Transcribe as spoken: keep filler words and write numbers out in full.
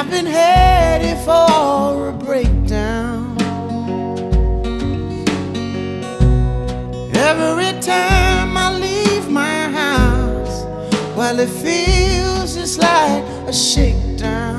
been headed for a breakdown. Every time I leave my house, well, it feels just like a shakedown.